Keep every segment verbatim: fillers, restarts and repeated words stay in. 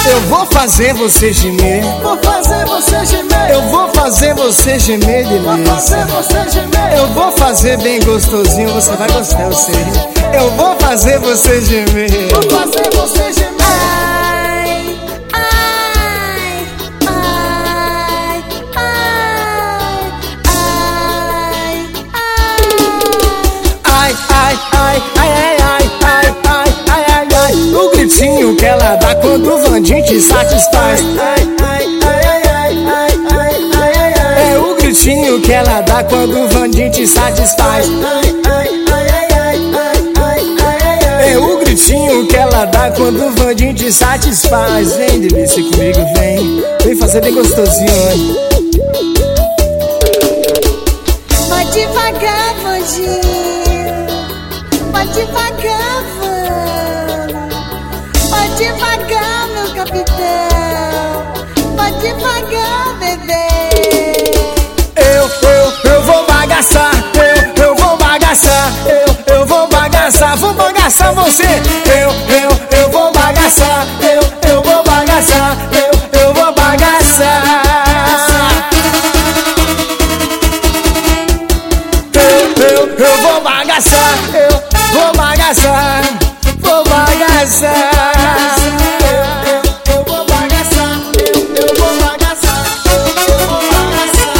Eu vou fazer você gemer, vou fazer você gemer. eu vou fazer você gemer, Vou fazer delícia. você gemer. Eu vou fazer bem gostosinho, você vai gostar, eu sei. Eu vou fazer você gemer. Vou fazer você gemer. Ai, ai, ai, ai, ai, Ai, ai, ai, ai, ai, ai, ai, ai, ai, ai. O gritinho que ela dá quando o Vandinho te satisfaz. Ai, ai, ai, ai, ai, ai, ai, ai, ai, ai. É o gritinho que ela dá quando o Vandinho te satisfaz. Ai, ai, ai, ai, ai, ai, ai, ai, ai. É o gritinho que ela dá quando o Vandinho te satisfaz. Vem, delícia, comigo, vem. Vem fazer bem gostosinho, hein? vai devagar, Vandinho. Vai devagar, Van. Vai devagar, meu capitão. Vai devagar, bebê. Eu, eu, eu vou bagaçar, eu, eu vou bagaçar, eu, eu vou bagaçar, vou bagaçar você. Eu, eu, eu vou bagaçar, eu, eu vou bagaçar, eu, eu vou bagaçar. Eu, eu, eu vou bagaçar, eu vou bagaçar, vou bagaçar. Eu, eu, eu vou bagaçar, eu, eu vou bagaçar, eu, eu vou bagaçar.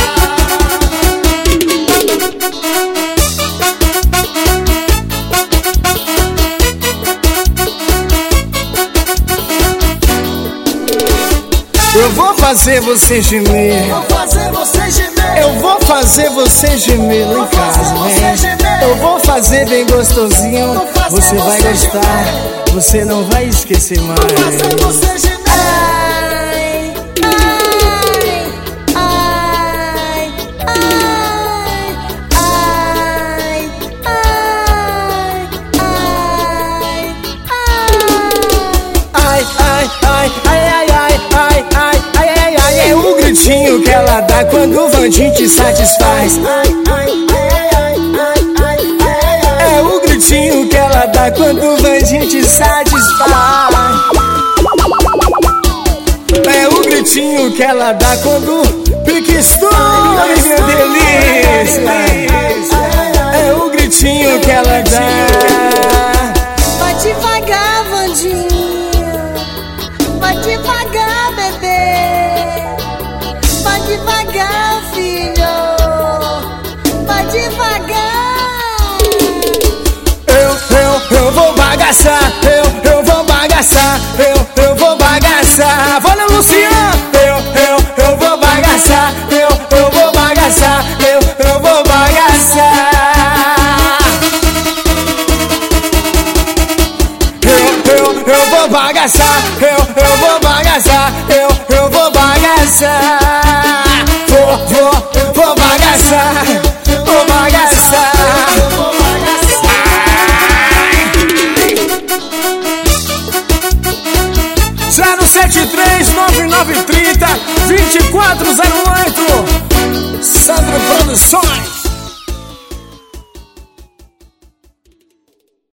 Eu vou fazer você gemer, Vou fazer você gemer. eu vou fazer você gemer lá em casa, né? Eu vou fazer bem gostosinho, você vai gostar, você não vai esquecer mais. Fazer você gemer. Ai, ai, ai, ai, ai, ai, ai, Ai, ai, ai, ai, ai, ai, ai, ai, ai, ai, ai. É o gritinho que ela dá quando o Vandinho te satisfaz. Ai, ai, ai, ai, ai, ai, ai, ai. É o gritinho que ela dá quando o Vandinho te satisfaz. É o gritinho que ela dá quando pique estoura, minha delícia. É o gritinho que ela dá. vai devagar, Vandinho. Vai devagar, bebê. Vai devagar, filho. Vai devagar. Eu, eu, eu vou bagaçar, eu, eu vou bagaçar, eu, eu vou bagaçar. Bora, Luciano! Eu, eu, eu vou bagaçar, eu, eu vou bagaçar, eu, eu vou bagaçar. Eu, eu, eu vou bagaçar, eu, eu vou bagaçar, eu, eu vou bagaçar. Vou, vou, vou bagaçar, vou bagaçar. zero sete três nove nove três zero vinte e quatro zero oito